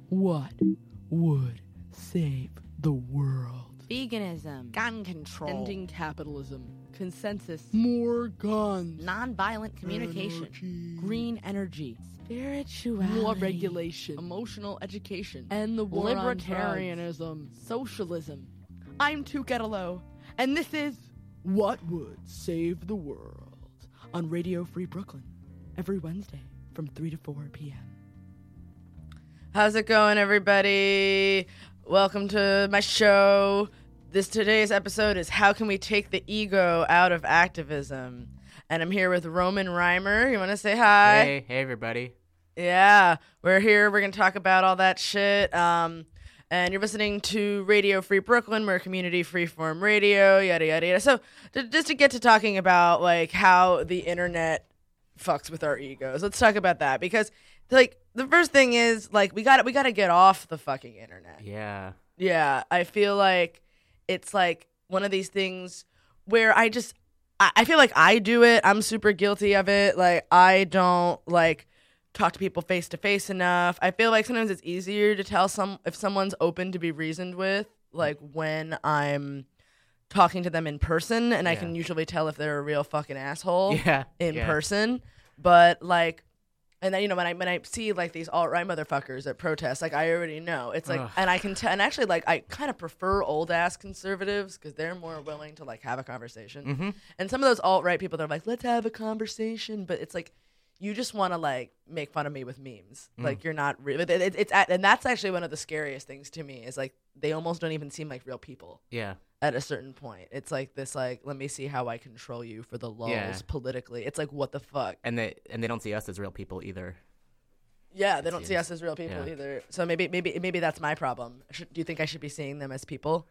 What would save the world? Veganism, gun control, Ending capitalism. consensus, More guns. nonviolent communication, Energy. green energy, spirituality, More regulation. emotional education, And the war on libertarianism, socialism. I'm Tukettalo, and this is What would save the world? On Radio Free Brooklyn. Every Wednesday from 3 to 4 p.m. How's it going, everybody? Welcome to my show. Today's episode is How Can We Take the Ego Out of Activism? And I'm here with Roman Reimer. You want to say hi? Hey, everybody. Yeah, we're here. We're going to talk about all that shit. And you're listening to Radio Free Brooklyn. We're community freeform radio, yada, yada, yada. So just to get to talking about, like, how the internet fucks with our egos, let's talk about that. Because, like, the first thing is, like, we gotta get off the fucking internet. Yeah. Yeah, I feel like it's, like, one of these things where I feel like I do it. I'm super guilty of it. Like, I don't, like, talk to people face to face enough. I feel like sometimes it's easier to tell if someone's open to be reasoned with, like when I'm talking to them in person, and I can usually tell if they're a real fucking asshole in person. But like, and then when I see like these alt-right motherfuckers at protests, like I already know it's like, and I can tell, and actually like I kind of prefer old ass conservatives because they're more willing to like have a conversation. Mm-hmm. And some of those alt-right people, they're like, let's have a conversation, but it's like, you just want to like make fun of me with memes. Like you're not real. And that's actually one of the scariest things to me is like they almost don't even seem like real people. Yeah. At a certain point, it's like this like let me see how I control you for the lulz politically. It's like what the fuck. And they don't see us as real people either. Yeah, they don't see us as real people either. So maybe that's my problem. Do you think I should be seeing them as people?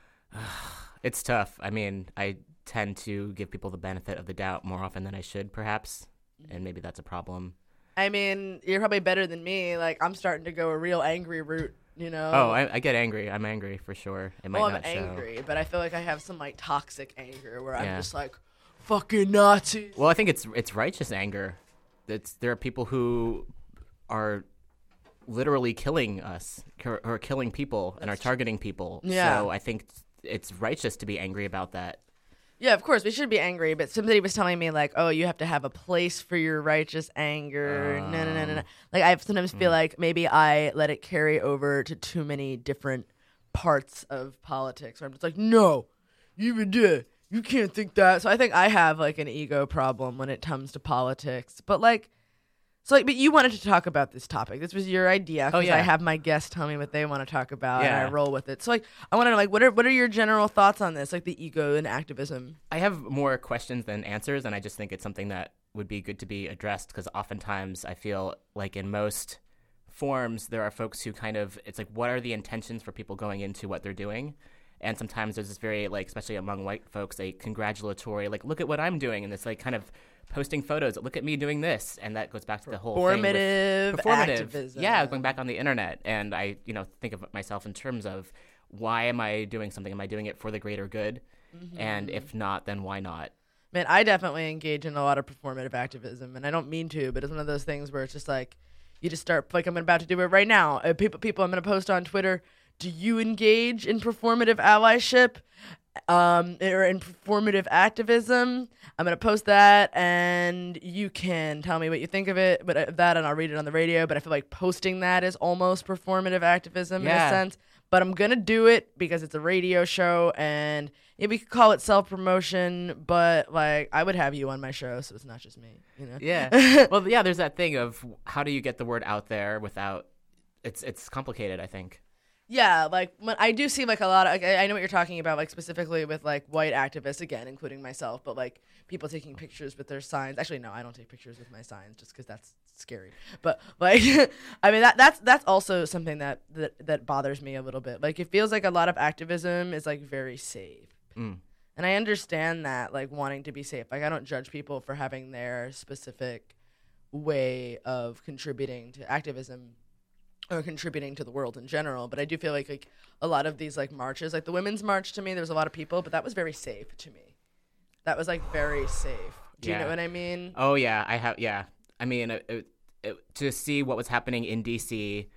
It's tough. I mean, I tend to give people the benefit of the doubt more often than I should, perhaps. And maybe that's a problem. I mean, you're probably better than me. Like, I'm starting to go a real angry route, you know? Oh, I get angry. I'm angry for sure. It might I'm not show. angry, but I feel like I have some, like, toxic anger where I'm just like, fucking Nazis. Well, I think it's righteous anger. There are people who are literally killing us or killing people and are targeting people. Yeah. So I think it's righteous to be angry about that. Yeah, of course, we should be angry, but somebody was telling me, like, oh, you have to have a place for your righteous anger. No. Like, I sometimes feel like maybe I let it carry over to too many different parts of politics where I'm just like, no, you can't think that. So I think I have, like, an ego problem when it comes to politics. But, like, but you wanted to talk about this topic. This was your idea because I have my guests tell me what they want to talk about, and I roll with it. So, like, I want to know, like, what are your general thoughts on this, like the ego and activism? I have more questions than answers, and I just think it's something that would be good to be addressed because oftentimes I feel like in most forms there are folks who kind of, it's like, what are the intentions for people going into what they're doing? And sometimes there's this very, like, especially among white folks, a congratulatory, like, look at what I'm doing, and this, like, kind of posting photos, look at me doing this, and that goes back to the whole performative activism. Yeah, going back on the internet, and I, think of myself in terms of why am I doing something? Am I doing it for the greater good? Mm-hmm. And if not, then why not? Man, I definitely engage in a lot of performative activism, and I don't mean to, but it's one of those things where it's just like you just start, like I'm about to do it right now. People, I'm going to post on Twitter. Do you engage in performative allyship? Or in performative activism? I'm gonna post that, and you can tell me what you think of it. But that, and I'll read it on the radio. But I feel like posting that is almost performative activism in a sense. But I'm gonna do it because it's a radio show, and we could call it self-promotion. But like, I would have you on my show, so it's not just me. Yeah. Well, yeah. There's that thing of how do you get the word out there without? It's complicated, I think. Yeah, like when I do see like a lot of, like, I know what you're talking about, like specifically with like white activists, again, including myself, but like people taking pictures with their signs. Actually, no, I don't take pictures with my signs just because that's scary. But like, I mean, that's also something that bothers me a little bit. Like, it feels like a lot of activism is like very safe. And I understand that, like, wanting to be safe. Like, I don't judge people for having their specific way of contributing to activism or contributing to the world in general, but I do feel like a lot of these like marches, like the Women's March, to me there was a lot of people, but that was very safe to me. That was like very safe. Do you know what I mean? Oh yeah, I have. Yeah, I mean, to see what was happening in DC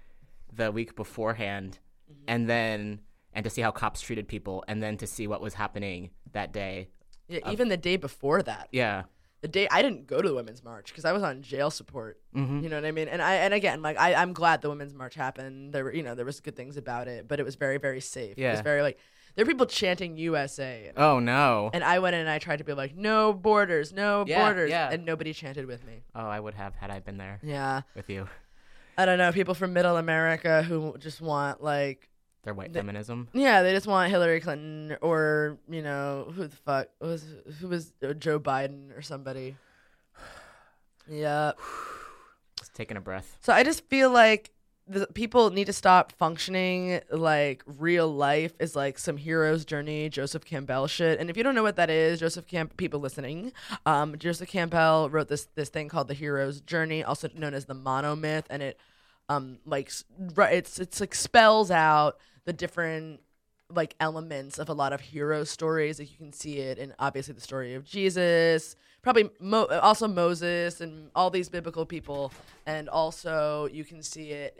the week beforehand, and to see how cops treated people, and then to see what was happening that day. Yeah, even the day before that. Yeah. The day I didn't go to the Women's March because I was on jail support. Mm-hmm. You know what I mean? And again, like I'm glad the Women's March happened. There were there was good things about it, but it was very, very safe. Yeah. It was very like there were people chanting USA. Oh no. And I went in and I tried to be like, no borders, no borders, yeah. and nobody chanted with me. Oh, I would have had I been there Yeah. with you. I don't know, people from Middle America who just want like Their white feminism. yeah, they just want Hillary Clinton or who the fuck who was Joe Biden or somebody. Yeah. Just taking a breath. So I just feel like the people need to stop functioning like real life is like some hero's journey, Joseph Campbell shit. And if you don't know what that is, people listening, Joseph Campbell wrote this thing called the hero's journey, also known as the monomyth, and it it's like spells out the different like elements of a lot of hero stories. Like you can see it in obviously the story of Jesus, probably also Moses and all these biblical people, and also you can see it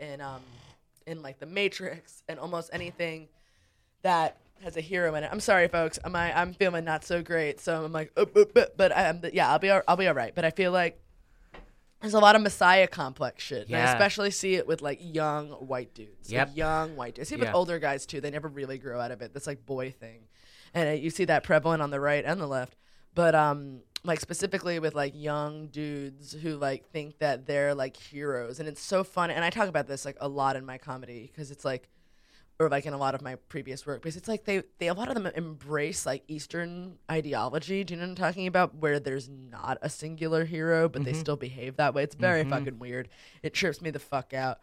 in like the Matrix and almost anything that has a hero in it. I'm sorry, folks. I'm feeling not so great, so I'm like, but I'll be all right. But I feel like there's a lot of Messiah complex shit. Yeah. And I especially see it with like young white dudes. Yep. Like, young white dudes. I see it with Yeah. older guys too. They never really grow out of it. That's like boy thing. And you see that prevalent on the right and the left. But like specifically with like young dudes who like think that they're like heroes. And it's so fun. And I talk about this like a lot in my comedy because it's like, or like in a lot of my previous work, because it's like they a lot of them embrace like Eastern ideology. Do you know what I'm talking about? Where there's not a singular hero, but they still behave that way. It's very fucking weird. It trips me the fuck out.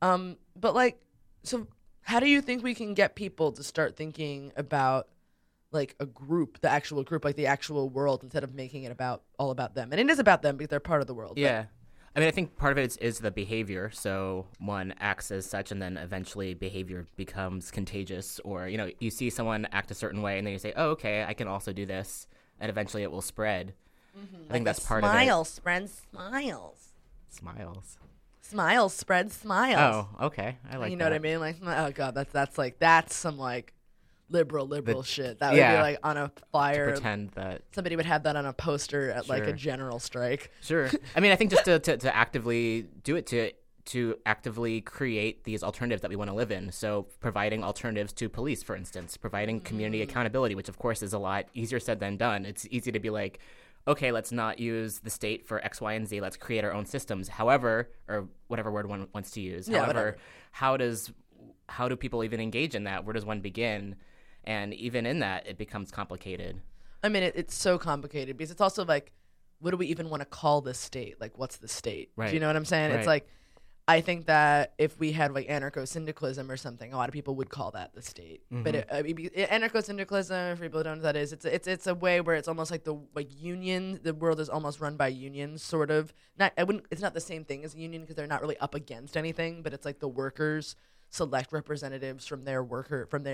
But like, so how do you think we can get people to start thinking about like a group, the actual group, like the actual world, instead of making it all about them? And it is about them because they're part of the world. Yeah. I mean, I think part of it is the behavior. So one acts as such, and then eventually behavior becomes contagious. Or, you see someone act a certain way, and then you say, oh, okay, I can also do this. And eventually it will spread. I think that's part of it. Smiles spreads smiles. Smiles. Smiles spread smiles. Oh, okay. I like that. You know what I mean? Like, oh god, that's some like liberal shit. That would be like on a flyer. Pretend that Somebody would have that on a poster at like a Sure. general strike. Sure. I mean, I think just to actively do it, to actively create these alternatives that we want to live in. So providing alternatives to police, for instance, providing community accountability, which of course is a lot easier said than done. It's easy to be like, okay, let's not use the state for X, Y, and Z. Let's create our own systems. However, or whatever word one wants to use. Yeah, However, whatever. how do people even engage in that? Where does one begin? And even in that, it becomes complicated. I mean, it's so complicated because it's also like, what do we even want to call the state? Like, what's the state? Right. Do you know what I'm saying? It's Right. like, I think that if we had like anarcho-syndicalism or something, a lot of people would call that the state. But anarcho-syndicalism, for people who don't know what that is, it's a way where it's almost like the union. The world is almost run by unions, sort of. It's not the same thing as a union because they're not really up against anything. But it's like the workers select representatives from their work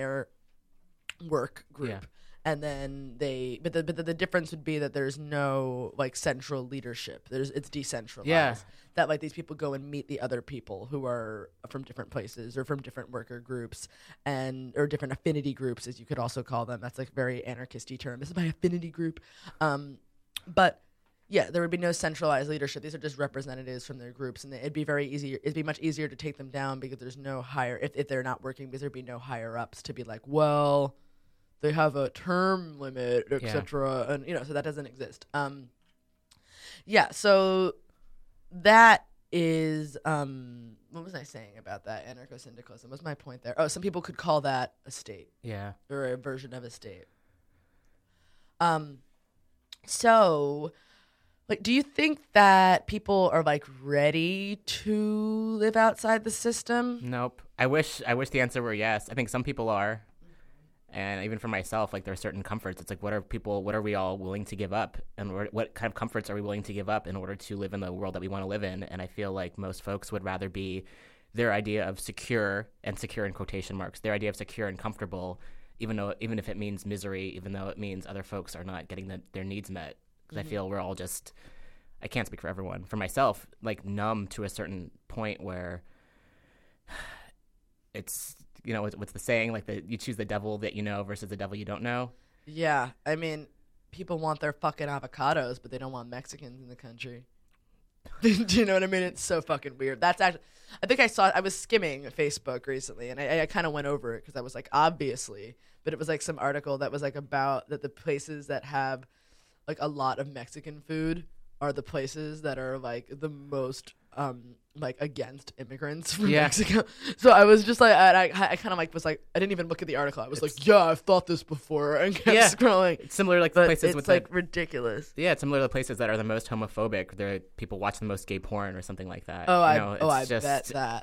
group. Yeah. And then but the difference would be that there's no like central leadership. It's decentralized. Yeah. That like these people go and meet the other people who are from different places or from different worker groups or different affinity groups, as you could also call them. That's like very anarchisty term. This is my affinity group. But yeah, there would be no centralized leadership. These are just representatives from their groups, and it'd be much easier to take them down because there's no higher if they're not working, because there'd be no higher ups to be like, well, they have a term limit, etc. And so that doesn't exist. So that is what was I saying about that anarcho-syndicalism? What's my point there? Oh, some people could call that a state. Yeah. Or a version of a state. So like, do you think that people are like ready to live outside the system? Nope. I wish the answer were yes. I think some people are. And even for myself, like there are certain comforts. It's like, what are we all willing to give up? And what kind of comforts are we willing to give up in order to live in the world that we want to live in? And I feel like most folks would rather be their idea of secure in quotation marks, their idea of secure and comfortable, even if it means misery, even though it means other folks are not getting their needs met. Because I feel we're all just, I can't speak for everyone. For myself, like numb to a certain point where it's what's the saying, like you choose the devil that you know versus the devil you don't know. Yeah, I mean, people want their fucking avocados, but they don't want Mexicans in the country. Do you know what I mean? It's so fucking weird. That's actually, I was skimming Facebook recently, and I kind of went over it because I was like, obviously, but it was like some article that was like about that the places that have like a lot of Mexican food are the places that are like the most like against immigrants from Mexico. So I was just like, I kind of like was like, I didn't even look at the article. I was like, yeah, I've thought this before, and kept scrolling. It's similar like the places it's with like ridiculous. Yeah, it's similar to the places that are the most homophobic. There people watch the most gay porn or something like that. I bet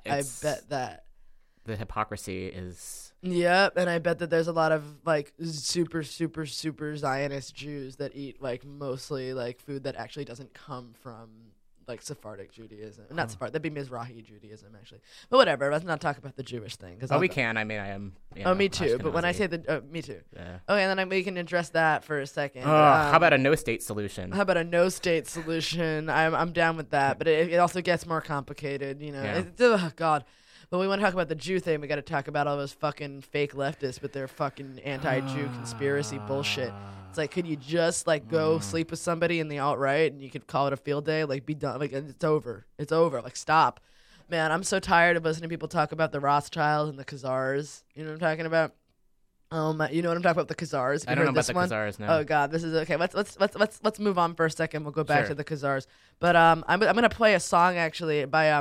that. The hypocrisy is. Yep, and I bet that there's a lot of like super, super, super Zionist Jews that eat like mostly like food that actually doesn't come from like Sephardic Judaism. Not Sephardic, that'd be Mizrahi Judaism actually. But whatever, let's not talk about the Jewish thing. We can. I mean, I am. Me too. But when I say me too. Yeah. Okay, and then we can address that for a second. How about a no-state solution? How about a no-state solution? I'm down with that, but it also gets more complicated. Oh God. But we want to talk about the Jew thing. We got to talk about all those fucking fake leftists with their fucking anti-Jew conspiracy bullshit. It's like, could you just like go sleep with somebody in the alt-right and you could call it a field day? Like, be done. Like, it's over. It's over. Like, stop. Man, I'm so tired of listening to people talk about the Rothschilds and the Khazars. You know what I'm talking about? You know what I'm talking about? The Khazars. I don't know about the Khazars. No. Oh God, this is okay. Let's move on for a second. We'll go back to the Khazars. But I'm gonna play a song actually by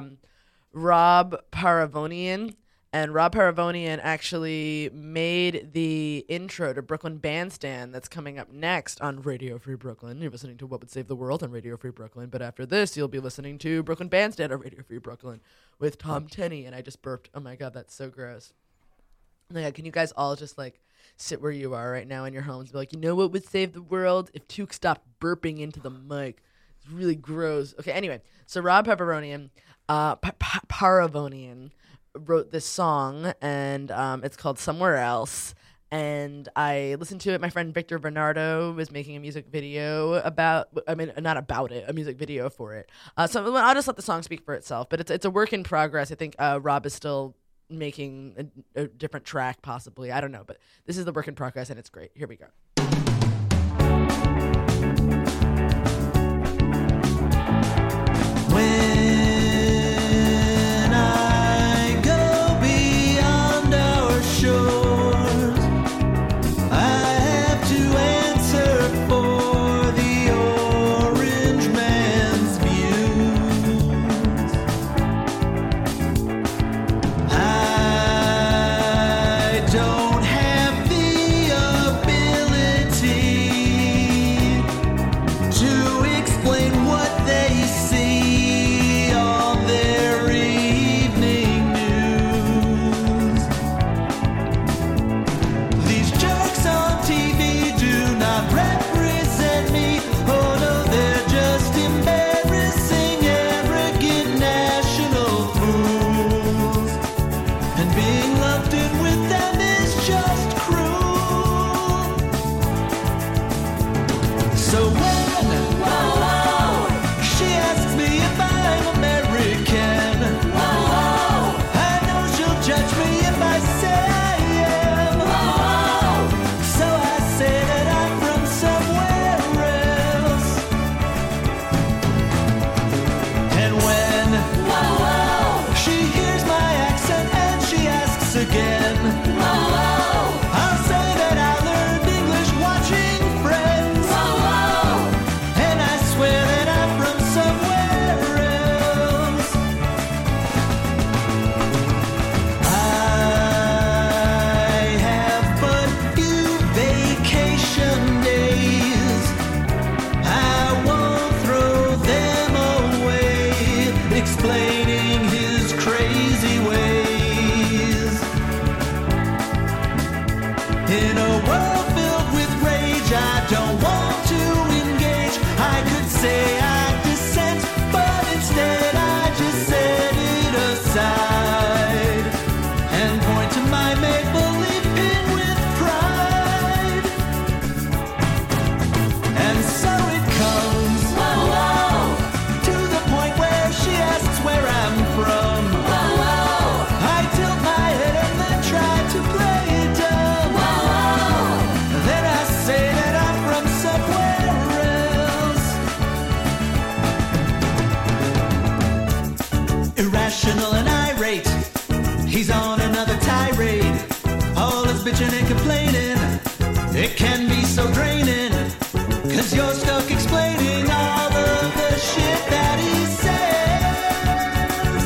Rob Paravonian, and Rob Paravonian actually made the intro to Brooklyn Bandstand that's coming up next on Radio Free Brooklyn. You're listening to What Would Save the World on Radio Free Brooklyn, but after this, you'll be listening to Brooklyn Bandstand on Radio Free Brooklyn with Tom Tenney, and I just burped. Oh my God, that's so gross. Like, can you guys all just like sit where you are right now in your homes and be like, you know what would save the world? If Took stopped burping into the mic. It's really gross. Okay, anyway, so Rob Paravonian wrote this song, and it's called Somewhere Else. And I listened to it. My friend Victor Bernardo was making a music video a music video for it. So I'll just let the song speak for itself. But it's a work in progress. I think Rob is still making a different track, possibly. I don't know. But this is the work in progress, and it's great. Here we go. Don't have the ability emotional and irate. He's on another tirade. All his bitching and complaining. It can be so draining. 'Cause you're stuck explaining all of the shit that he says.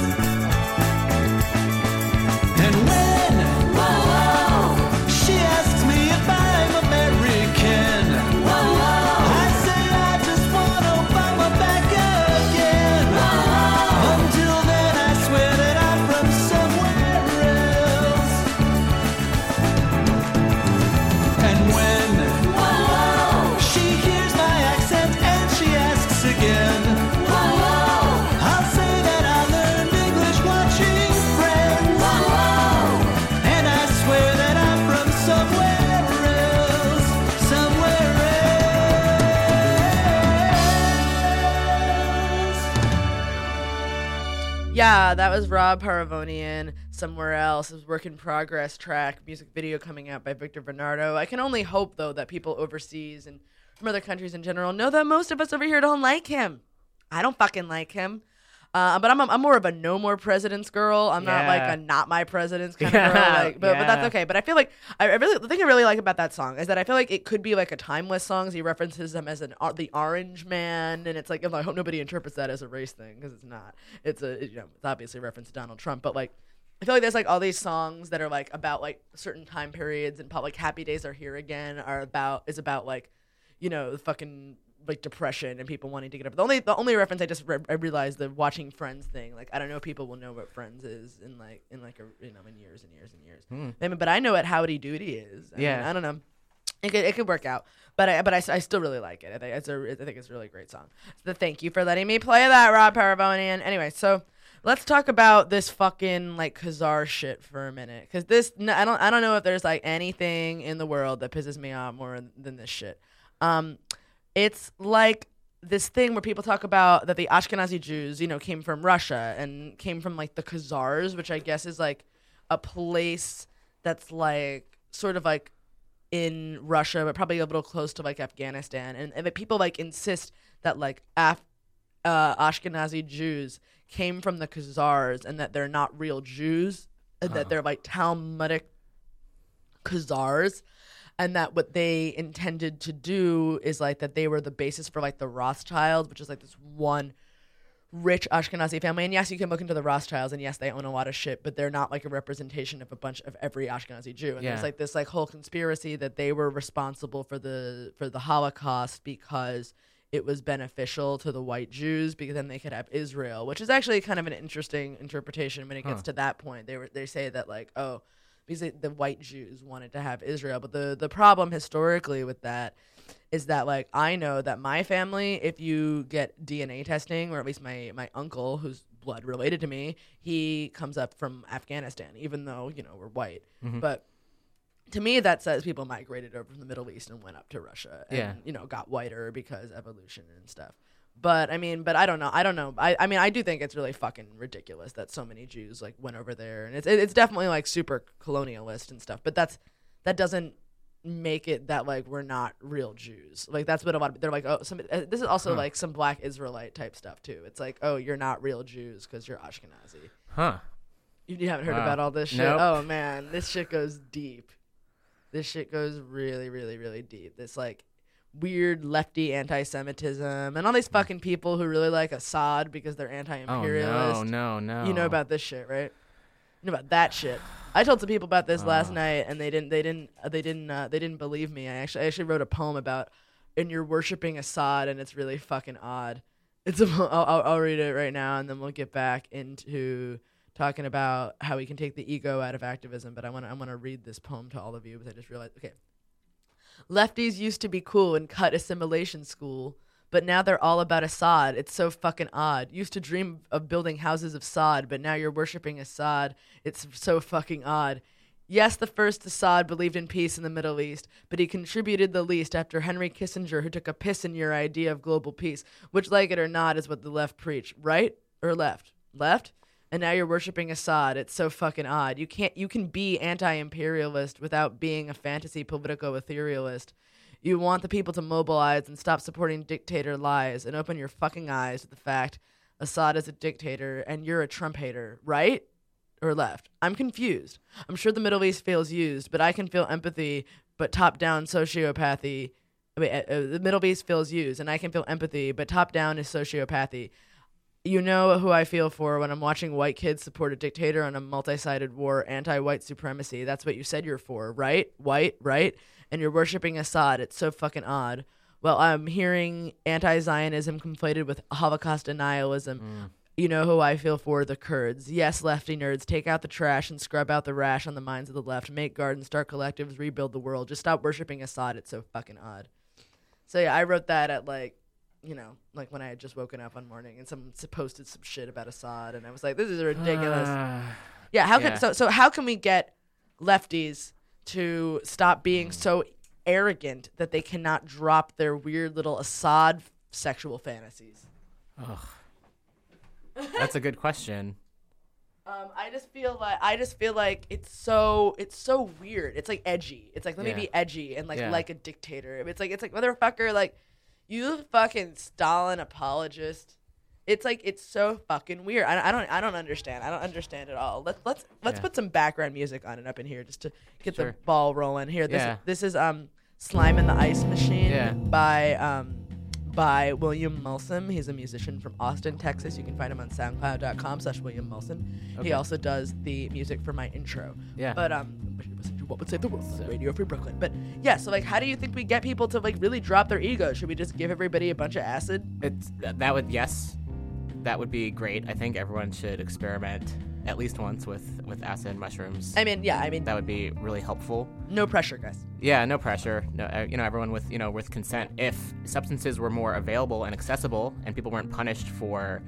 And when she asks me if I'm American, I say I just want Obama back again. Until then I swear that I'm from somewhere else. And when she hears my accent and she asks again, I'll say that I learned English watching Friends. And I swear that I'm from somewhere else, somewhere else. Yeah, that was Rob Paravonian, Somewhere Else. It was Work in Progress track, music video coming out by Victor Bernardo. I can only hope, though, that people overseas and from other countries in general know that most of us over here don't like him. I don't fucking like him. But I'm more of a no more presidents girl. I'm not like a not my presidents kind of girl. Like, but that's okay. But I feel like the thing I really like about that song is that I feel like it could be like a timeless song. He references him as the Orange Man, and it's like I hope nobody interprets that as a race thing because it's not. It's it's obviously a reference to Donald Trump, but like I feel like there's like all these songs that are like about like certain time periods and like Happy Days Are Here Again is about like the fucking like depression and people wanting to get up. The only reference I just I realized the watching Friends thing. Like I don't know if people will know what Friends is in years and years and years. I mean, but I know what Howdy Doody is. I mean, I don't know. It could work out, but I still really like it. I think it's a really great song. So thank you for letting me play that, Rob Paravonian. Anyway, so let's talk about this fucking like Khazar shit for a minute, because I don't know if there's like anything in the world that pisses me off more than this shit. It's like this thing where people talk about that the Ashkenazi Jews, came from Russia and came from like the Khazars, which I guess is like a place that's like sort of like in Russia, but probably a little close to like Afghanistan. And that people like insist that like Ashkenazi Jews came from the Khazars and that they're not real Jews and that they're like Talmudic Khazars. And that what they intended to do is like that they were the basis for like the Rothschilds, which is like this one rich Ashkenazi family. And yes, you can look into the Rothschilds, and yes, they own a lot of shit, but they're not like a representation of a bunch of every Ashkenazi Jew. And there's like this like whole conspiracy that they were responsible for the Holocaust because it was beneficial to the white Jews because then they could have Israel, which is actually kind of an interesting interpretation when it gets to that point. They say that like, oh, because the white Jews wanted to have Israel. But the problem historically with that is that, like, I know that my family, if you get DNA testing, or at least my uncle, who's blood related to me, he comes up from Afghanistan, even though, we're white. Mm-hmm. But to me, that says people migrated over from the Middle East and went up to Russia and, got whiter because evolution and stuff. But I don't know. I do think it's really fucking ridiculous that so many Jews like went over there, and it's definitely like super colonialist and stuff. But that doesn't make it that like we're not real Jews. Like that's what they're like. Oh, this is also like some Black Israelite type stuff too. It's like, oh, you're not real Jews because you're Ashkenazi. Huh? You haven't heard about all this shit? Nope. Oh man, this shit goes deep. This shit goes really, really, really deep. This like weird lefty anti-Semitism and all these fucking people who really like Assad because they're anti-imperialist. Oh no. You know about this shit, right? You know about that shit. I told some people about this last night, and they didn't believe me. I actually wrote a poem about, and you're worshiping Assad, and it's really fucking odd. I'll read it right now, and then we'll get back into talking about how we can take the ego out of activism. But I want to read this poem to all of you because I just realized. Okay. Lefties used to be cool and cut assimilation school, but now they're all about Assad. It's so fucking odd. Used to dream of building houses of sod, but now you're worshiping Assad. It's so fucking odd. Yes, the first Assad believed in peace in the Middle East, but he contributed the least after Henry Kissinger, who took a piss in your idea of global peace, which, like it or not, is what the left preach. Right or left? Left? And now you're worshiping Assad. It's so fucking odd. You can be anti-imperialist without being a fantasy politico-etherealist. You want the people to mobilize and stop supporting dictator lies and open your fucking eyes to the fact Assad is a dictator and you're a Trump hater, right? Or left? I'm confused. I'm sure the Middle East feels used, but I can feel empathy, but top-down sociopathy. The Middle East feels used, and I can feel empathy, but top-down is sociopathy. You know who I feel for when I'm watching white kids support a dictator on a multi-sided war, anti-white supremacy. That's what you said you're for, right? White, right? And you're worshiping Assad. It's so fucking odd. Well, I'm hearing anti-Zionism conflated with Holocaust denialism. You know who I feel for? The Kurds. Yes, lefty nerds, take out the trash and scrub out the rash on the minds of the left. Make gardens, start collectives, rebuild the world. Just stop worshiping Assad. It's so fucking odd. So yeah, I wrote that at like when I had just woken up one morning and someone posted some shit about Assad, and I was like, this is ridiculous. How can we get lefties to stop being so arrogant that they cannot drop their weird little Assad sexual fantasies? Ugh. That's a good question. I just feel like it's so weird. It's like edgy. It's like let me be edgy and like a dictator. It's like motherfucker, like you fucking Stalin apologist. It's like it's so fucking weird. I don't understand. I don't understand at all. Let's put some background music on and up in here just to get the ball rolling here. This is Slime in the Ice Machine by William Mulson. He's a musician from Austin, Texas. You can find him on SoundCloud.com/William Mulson. Okay. He also does the music for my intro. Yeah. But What Would Save the World? Radio Free Brooklyn. But yeah, so like, how do you think we get people to like really drop their ego? Should we just give everybody a bunch of acid? That would be great. I think everyone should experiment at least once with acid and mushrooms. I mean, that would be really helpful. No pressure, guys. Yeah, no pressure. No, everyone with consent. If substances were more available and accessible, and people weren't punished for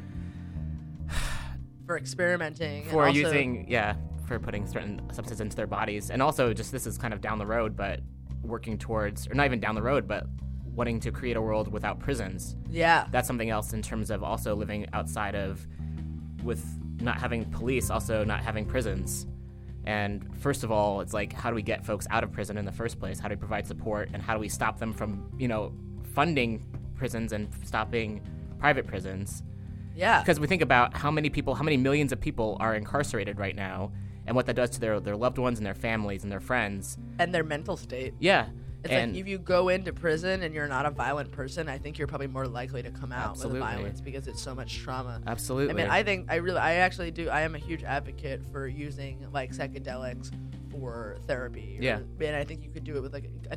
experimenting, for and using, for putting certain substances into their bodies, and also just this is kind of down the road, but working towards, or not even down the road, but wanting to create a world without prisons. Yeah, that's something else in terms of also living outside of, with not having police, also not having prisons. And first of all, it's like, how do we get folks out of prison in the first place? How do we provide support, and how do we stop them from, funding prisons and stopping private prisons? Yeah. Because we think about how many millions of people are incarcerated right now, and what that does to their loved ones and their families and their friends. And their mental state. Yeah. It's like if you go into prison and you're not a violent person, I think you're probably more likely to come out with violence because it's so much trauma. Absolutely. I mean, I am a huge advocate for using like psychedelics for therapy. And I think you could do it with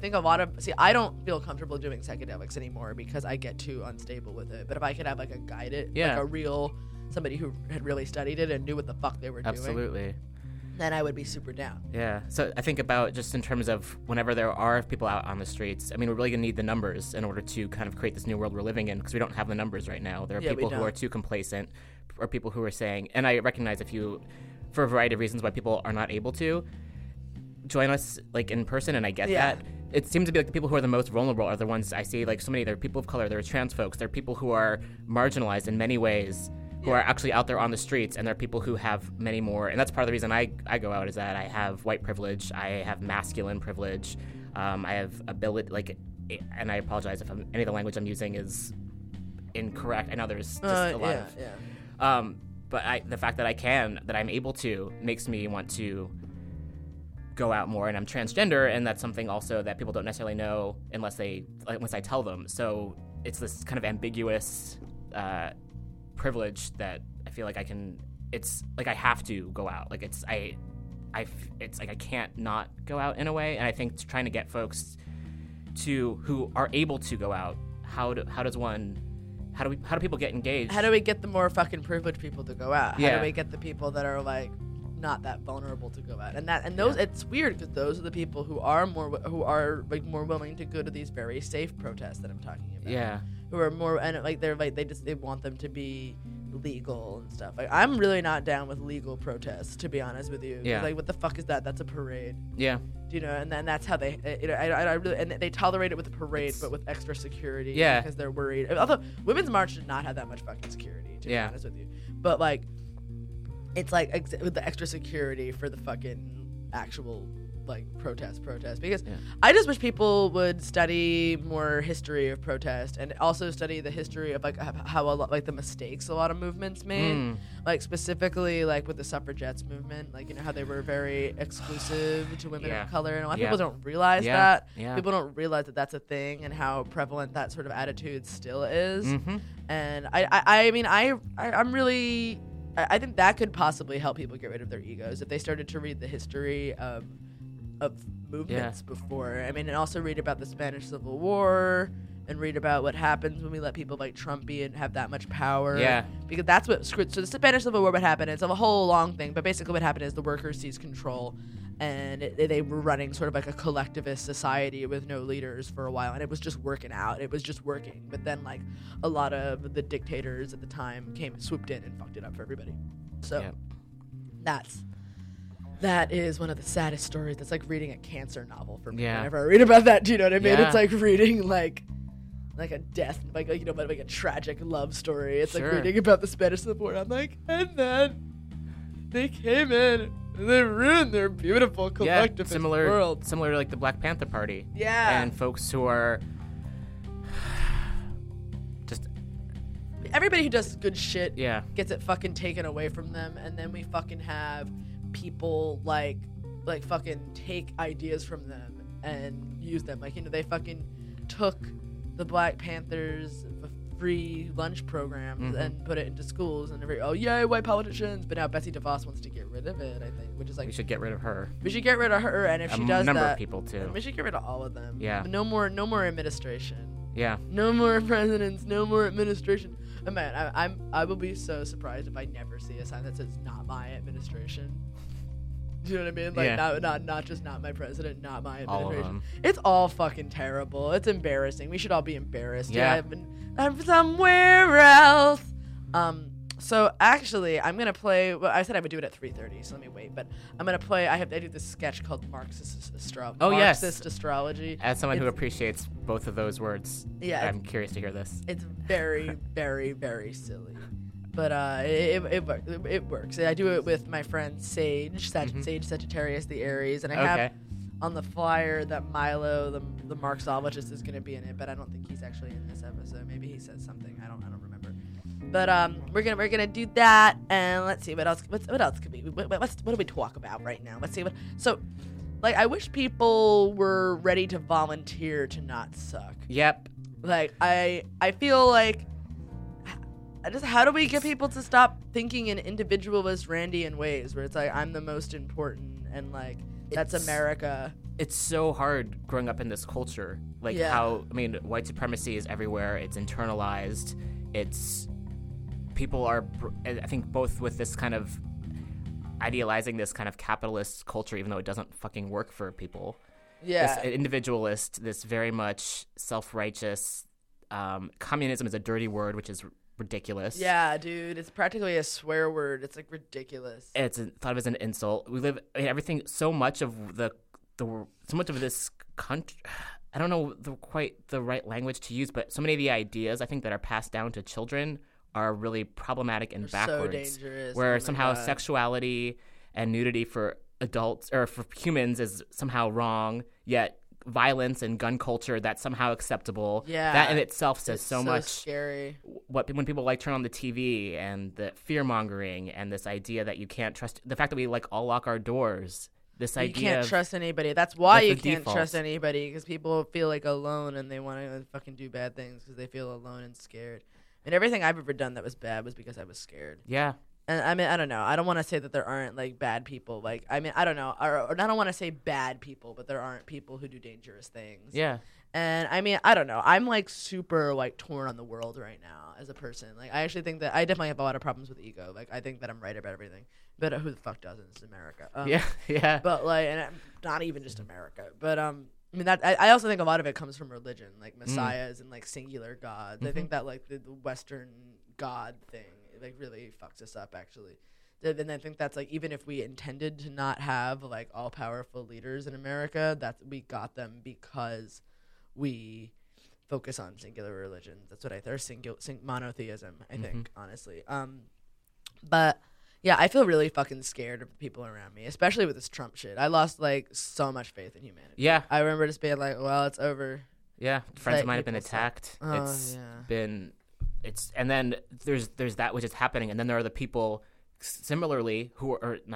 I don't feel comfortable doing psychedelics anymore because I get too unstable with it. But if I could have like a guided, like a real, somebody who had really studied it and knew what the fuck they were doing. Absolutely. Then I would be super down. Yeah. So I think about just in terms of whenever there are people out on the streets, I mean, we're really going to need the numbers in order to kind of create this new world we're living in, because we don't have the numbers right now. There are people who are too complacent, or people who are saying, and I recognize for a variety of reasons why people are not able to join us like in person, and I get that. It seems to be like the people who are the most vulnerable are the ones I see, like so many. There are people of color, there are trans folks, there are people who are marginalized in many ways, who are actually out there on the streets, and there are people who have many more. And that's part of the reason I go out, is that I have white privilege, I have masculine privilege, I have ability, and I apologize if any of the language I'm using is incorrect. I know there's just a lot of... But the fact that I'm able to, makes me want to go out more, and I'm transgender, and that's something also that people don't necessarily know unless I tell them. So it's this kind of ambiguous... privilege that I feel like I have to go out. Like it's like I can't not go out in a way. And I think trying to get folks who are able to go out, how do people get engaged? How do we get the more fucking privileged people to go out? How do we get the people that are like not that vulnerable to go out? And those it's weird because those are the people who are more willing to go to these very safe protests that I'm talking about. Yeah. Who are more, and like they want them to be legal and stuff. Like, I'm really not down with legal protests, to be honest with you. Yeah. Like, what the fuck is that? That's a parade. Yeah. Do you know? And then that's how they, I really, and they tolerate it with the parade, but with extra security. Yeah. Because they're worried. Although Women's March did not have that much fucking security, to be honest with you. But like, it's like with the extra security for the fucking actual like protest because I just wish people would study more history of protest and also study the history of like how a lot like the mistakes a lot of movements made, like specifically like with the suffragettes movement, like you know how they were very exclusive to women of color, and a lot of people don't realize that. People don't realize that that's a thing and how prevalent that sort of attitude still is. And I think that could possibly help people get rid of their egos if they started to read the history of movements before. I mean, and also read about the Spanish Civil War and read about what happens when we let people like Trump be and have that much power. Yeah. Because that's what screwed. So the Spanish Civil War, what happened? It's a whole long thing, but basically what happened is the workers seized control, and they were running sort of like a collectivist society with no leaders for a while, and it was just working out. It was just working. But then like a lot of the dictators at the time swooped in and fucked it up for everybody. So that is one of the saddest stories. That's like reading a cancer novel for me. Whenever I read about that, do you know what I mean? It's like reading like a death, like you know, like a tragic love story. It's like reading about the Spanish Civil War. I'm like, and then they came in and they ruined their beautiful collectivist world. Similar to like the Black Panther Party. Yeah. And folks who are just everybody who does good shit gets it fucking taken away from them, and then we fucking have people like fucking take ideas from them and use them. Like, you know, they fucking took the Black Panthers free lunch programs and put it into schools, and yay, white politicians. But now Betsy DeVos wants to get rid of it, I think, which is like, we should get rid of her. We should get rid of her, and if she does that, a number of people too. We should get rid of all of them. Yeah. No more administration. Yeah. No more presidents. No more administration. Oh, man, I will be so surprised if I never see a sign that says "Not my administration." Do you know what I mean? Like, not just not my president, not my administration. All of them. It's all fucking terrible. It's embarrassing. We should all be embarrassed. Yeah. I'm somewhere else. So actually, I'm gonna play. Well, I said I would do it at 3:30, so let me wait. But I'm gonna play. I do this sketch called Marxist astrology. As someone who appreciates both of those words, I'm curious to hear this. It's very, very, very silly. But it works. I do it with my friend Sage Sagittarius, the Aries, and I have on the flyer that Milo, the Marxologist, is going to be in it, but I don't think he's actually in this episode. Maybe he says something. I don't remember. But we're gonna do that, and let's see what else. What else could we? What do we talk about right now? Let's see what. So, like, I wish people were ready to volunteer to not suck. Yep. Like, I feel like. How do we get people to stop thinking in individualist Randian ways where it's like, I'm the most important and like that's America? It's so hard growing up in this culture. Like white supremacy is everywhere. It's internalized. People are, I think, both with this kind of idealizing this kind of capitalist culture, even though it doesn't fucking work for people. Yeah. This individualist, this very much self-righteous, communism is a dirty word, which is ridiculous. Yeah, dude, it's practically a swear word. It's like ridiculous. It's thought of as an insult. We live everything. So much of this country. I don't know quite the right language to use, but so many of the ideas I think that are passed down to children are really problematic and backwards. So dangerous. Where somehow sexuality and nudity for adults or for humans is somehow wrong, yet violence and gun culture that's somehow acceptable. Yeah, that in itself says so much. Scary. When people like turn on the TV and the fear mongering and this idea that you can't trust, the fact that we like all lock our doors. This idea you can't trust anybody. That's why you can't trust anybody, because people feel like alone and they want to fucking do bad things because they feel alone and scared. And everything I've ever done that was bad was because I was scared. Yeah. And I mean, I don't know. I don't want to say that there aren't like bad people. Like, I mean, I don't know. Or I don't want to say bad people, but there aren't people who do dangerous things. Yeah. And I mean, I don't know. I'm like super like torn on the world right now as a person. Like, I actually think that I definitely have a lot of problems with ego. Like, I think that I'm right about everything. But who the fuck doesn't? It's America. Yeah. But like, and not even just America. But I mean, that I also think a lot of it comes from religion, like messiahs and like singular gods. Mm-hmm. I think that like the Western God thing like really fucks us up actually. And I think that's like, even if we intended to not have like all powerful leaders in America, that we got them because we focus on singular religions. That's what or monotheism, I think, honestly. But Yeah, I feel really fucking scared of the people around me, especially with this Trump shit. I lost like so much faith in humanity. Yeah. I remember just being like, well, it's over. Yeah, friends of Like, mine have been people say- attacked. Oh, It's yeah. been, and then there's that which is happening, and then there are the people similarly who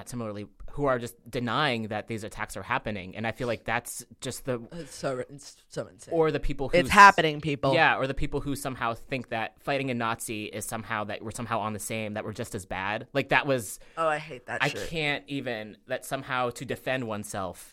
are just denying that these attacks are happening, and I feel like that's just It's so insane. or the people who it's happening, people. Yeah, or the people who somehow think that fighting a Nazi is somehow that we're somehow on the same, that we're just as bad. Like that was, Oh, I hate that I shit. can't even, that somehow to defend oneself.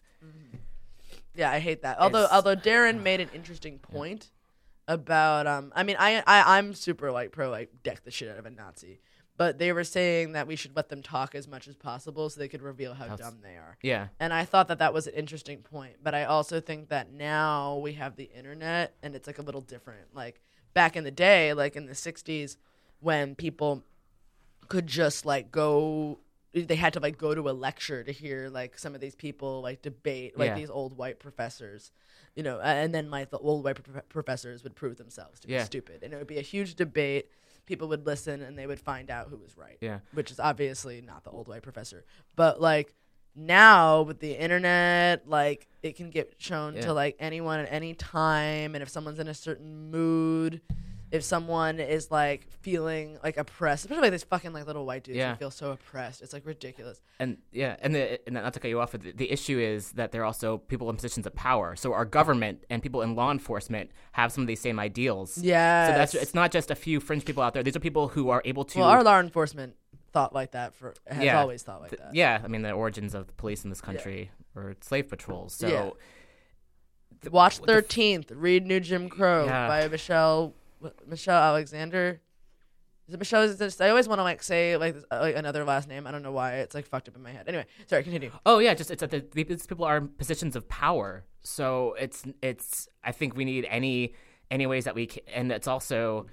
Yeah, I hate that. Although Darren made an interesting point about I mean I'm super like pro like deck the shit out of a Nazi, but they were saying that we should let them talk as much as possible so they could reveal how dumb they are. Yeah. And I thought that was an interesting point, but I also think that now we have the internet and it's like a little different. Like back in the day, like in the 60s when people could just like they had to like go to a lecture to hear like some of these people like debate like Yeah. these old white professors, you know, and then like the old white professors would prove themselves to be Yeah. stupid, and it would be a huge debate. People would listen and they would find out who was right. Yeah. Which is obviously not the old white professor, but like now with the internet, like it can get shown Yeah. to like anyone at any time, and if someone's in a certain mood, if someone is like feeling like oppressed, especially like these fucking like little white dudes Yeah. who feel so oppressed, it's like ridiculous. And not to cut you off, but the issue is that there are also people in positions of power. So our government and people in law enforcement have some of these same ideals. Yeah. So it's not just a few fringe people out there. These are people who are able to. Well, our law enforcement thought like that has Yeah. always thought like that. Yeah, I mean the origins of the police in this country were slave patrols. So Yeah. Watch 13th. Read New Jim Crow Yeah. by Michelle Alexander. Is it Michelle? I always want to like say like another last name. I don't know why. It's like fucked up in my head. Anyway, sorry. Continue. Oh yeah, just it's that these people are in positions of power. So it's I think we need any ways that we can, and it's also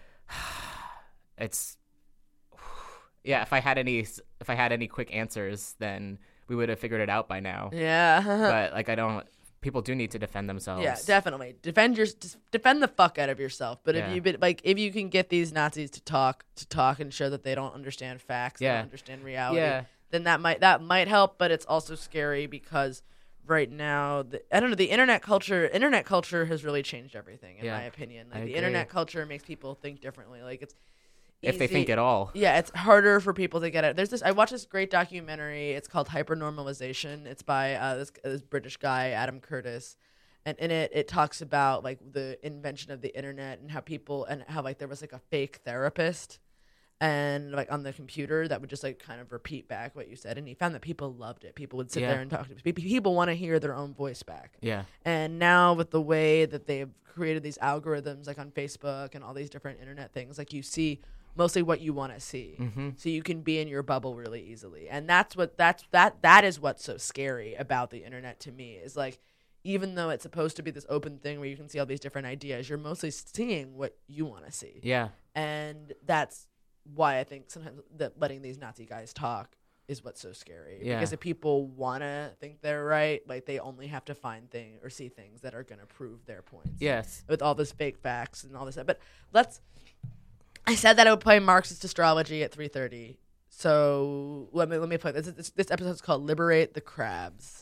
it's yeah. If I had any quick answers, then we would have figured it out by now. Yeah. But like I don't. People do need to defend themselves. Yeah, definitely. Defend the fuck out of yourself. But Yeah. if you can get these Nazis to talk and show that they don't understand facts, they Yeah. don't understand reality, Yeah. then that might help. But it's also scary because right now, the internet culture has really changed everything in Yeah, my opinion. I Like the agree. internet culture makes people think differently. Like it's If they think easy- at all. Yeah, it's harder for people to get it. I watched this great documentary. It's called Hypernormalization. It's by this British guy, Adam Curtis. And in it talks about like the invention of the internet and how like there was like a fake therapist and like on the computer that would just like kind of repeat back what you said. And he found that people loved it. People would sit Yeah. there and talk to people want to hear their own voice back. Yeah. And now with the way that they've created these algorithms like on Facebook and all these different internet things, like you see mostly what you want to see. Mm-hmm. So you can be in your bubble really easily. And that is what's so scary about the internet to me, is like even though it's supposed to be this open thing where you can see all these different ideas, you're mostly seeing what you want to see. Yeah. And that's why I think sometimes that letting these Nazi guys talk is what's so scary. Yeah. Because if people want to think they're right, like they only have to find things or see things that are going to prove their points. Yes. With all this fake facts and all this. But I said that I would play Marxist astrology at 3:30. So let me play this. This episode's called "Liberate the Crabs."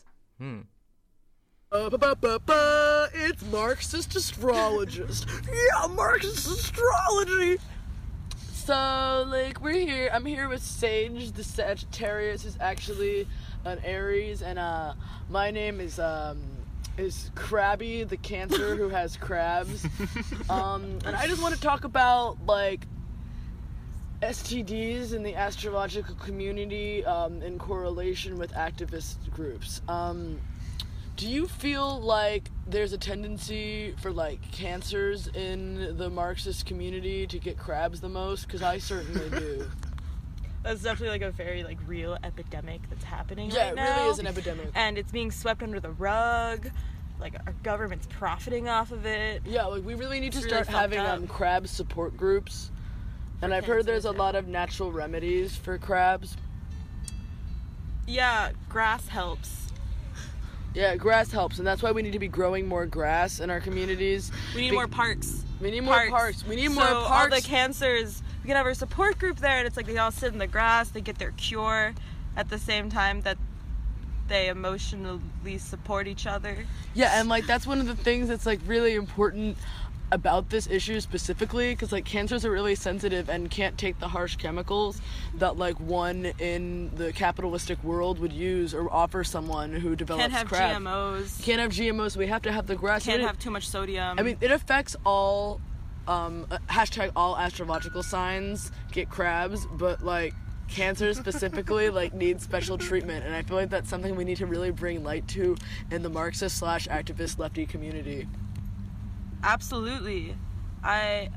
It's Marxist astrologist. Yeah, Marxist astrology. So like I'm here with Sage, the Sagittarius, who's actually an Aries, and my name is Crabby, the Cancer, who has crabs. And I just want to talk about like STDs in the astrological community in correlation with activist groups. Do you feel like there's a tendency for like cancers in the Marxist community to get crabs the most? Because I certainly do. That's definitely like a very like real epidemic that's happening Yeah, right it now. really is an epidemic. And it's being swept under the rug. Like our government's profiting off of it. Yeah, like we really need to It's start really having fucked up. crab support groups. And I've heard there's a cancers, lot of natural remedies for crabs. Yeah, grass helps. Yeah, grass helps, and that's why we need to be growing more grass in our communities. We need more parks. We need more parks. We need more so parks. all the cancers we can have our support group there, and it's like they all sit in the grass, they get their cure at the same time that they emotionally support each other. Yeah, and like that's one of the things that's like really important about this issue specifically, because like cancers are really sensitive and can't take the harsh chemicals that like one in the capitalistic world would use or offer someone who develops Can't have crab. GMOs. Can't have GMOs. We have to have the grass. Can't have too much sodium. I mean, it affects all hashtag all astrological signs get crabs, but like cancer specifically like needs special treatment, and I feel like that's something we need to really bring light to in the Marxist / activist lefty community. Absolutely. I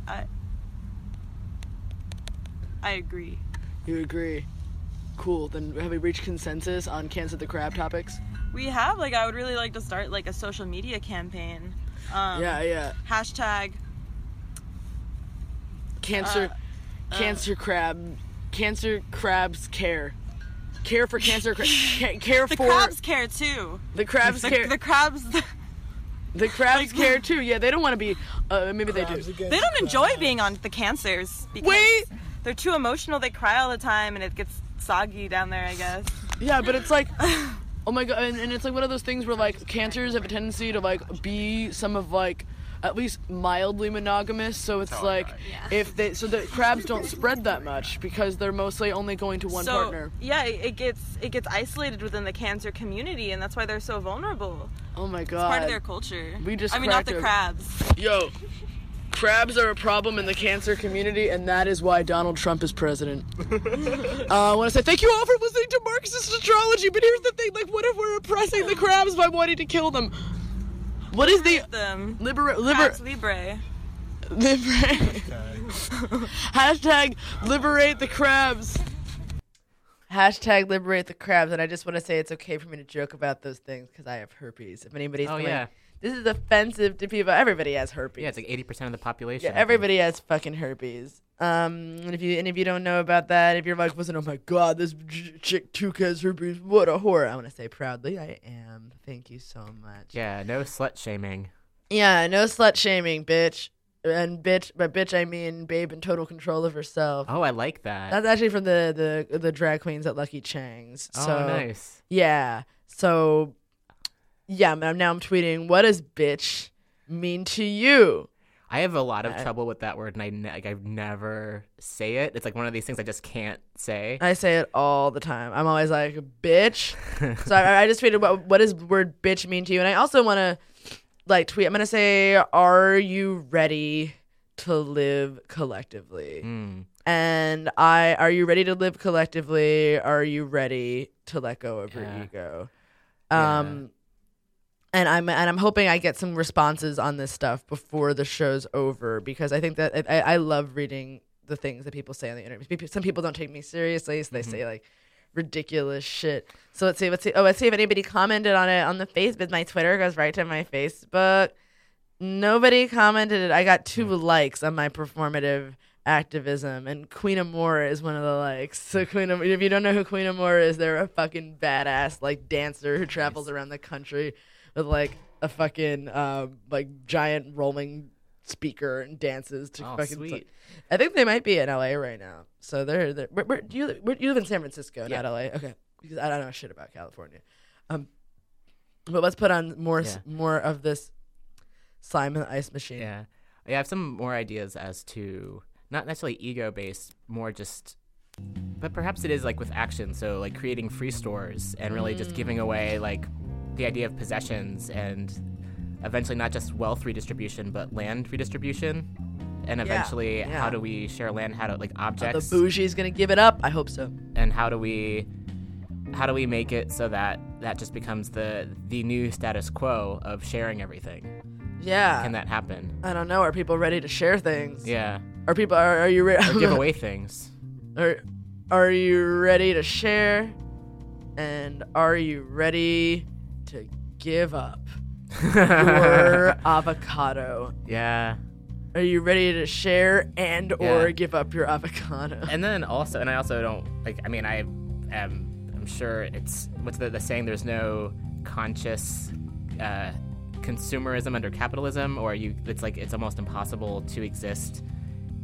agree. You agree? Cool. Then have we reached consensus on Cancer the Crab topics? We have, like, I would really like to start like a social media campaign. Yeah. Hashtag Cancer crabs care. Care for cancer care the for crabs care too. the crabs care. The crabs The crabs care too. Yeah, they don't want to be. Maybe they do. they don't enjoy being on the cancers because Wait. they're too emotional. They cry all the time, and it gets soggy down there, I guess. Yeah, but it's like, oh my god, and it's like one of those things where like cancers have a tendency to like be some of like at least mildly monogamous. So it's like if they so the crabs don't spread that much because they're mostly only going to one partner. Yeah, it gets isolated within the cancer community, and that's why they're so vulnerable. Oh my god. It's part of their culture. We just I mean, not cracked the a- crabs. Yo, crabs are a problem in the cancer community, and that is why Donald Trump is president. I want to say thank you all for listening to Marxist Astrology, but here's the thing, like, what if we're oppressing the crabs by wanting to kill them? What is the... Them. Liber... Crabs libre. Hashtag liberate the crabs. Hashtag liberate the crabs. And I just want to say it's okay for me to joke about those things because I have herpes. If anybody's Oh, going, yeah. this is offensive to people. Everybody has herpes. Yeah, it's like 80% of the population. Yeah, I think. everybody has fucking herpes. And if you don't know about that, if you're like, listen, oh my god, this chick too has herpes, what a whore. I want to say proudly, I am. Thank you so much. Yeah, no slut shaming. Yeah, no slut shaming, bitch. And bitch, by bitch I mean babe in total control of herself. Oh, I like that. That's actually from the drag queens at Lucky Chang's. Oh, So, nice. Yeah. So, yeah, now I'm tweeting, what does bitch mean to you? I have a lot of trouble with that word, and I never say it. It's like one of these things I just can't say. I say it all the time. I'm always like, bitch. So I just tweeted, what does word bitch mean to you? And I also want to like tweet. I'm going to say, are you ready to live collectively? And are you ready to live collectively? Are you ready to let go of your ego? And I'm hoping I get some responses on this stuff before the show's over, because I think that I love reading the things that people say on the internet. Some people don't take me seriously, so they say like ridiculous shit. So let's see. Oh, let's see if anybody commented on it on the Facebook. My Twitter goes right to my Facebook. Nobody commented it. I got 2 likes on my performative activism, and Queen Amora is one of the likes. So if you don't know who Queen Amora is, they're a fucking badass like dancer who travels around the country with like a fucking like giant rolling speaker and dances to fucking. Sweet. I think they might be in LA right now. So they're you live in San Francisco, not LA. Okay, because I don't know shit about California. But let's put on more of this slime in the ice machine. Yeah. I have some more ideas as to not necessarily ego based, more just, but perhaps it is like with action. So like creating free stores and really just giving away like the idea of possessions, and eventually not just wealth redistribution but land redistribution, and eventually how do we share land, how to like objects, The bougie's gonna give it up. I hope so. and how do we make it so that just becomes the new status quo of sharing everything? Yeah. Can that happen? I don't know. Are people ready to share things? Yeah. Are you ready? Or give away things. Are you ready to share? And are you ready to give up your avocado? Yeah. Are you ready to share or give up your avocado? And then also, and I also don't like. I mean, I'm sure it's what's the saying? There's no conscious consumerism under capitalism, or it's almost impossible to exist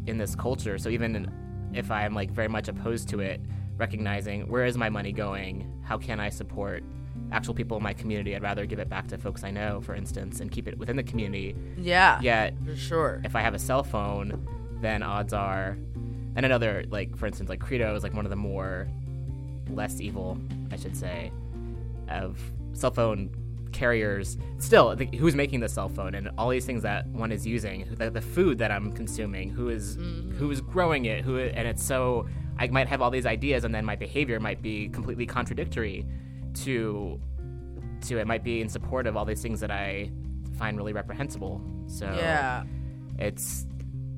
in this culture. So even if I'm like very much opposed to it, recognizing where is my money going? How can I support actual people in my community? I'd rather give it back to folks I know, for instance, and keep it within the community. Yeah. Yet, For sure. if I have a cell phone, then odds are, and another, like, for instance, like Credo is like one of the more less evil, I should say, of cell phone carriers. Still, who's making the cell phone and all these things that one is using, the food that I'm consuming, who is growing it, and it's so, I might have all these ideas and then my behavior might be completely contradictory to it, might be in support of all these things that I find really reprehensible. So Yeah. it's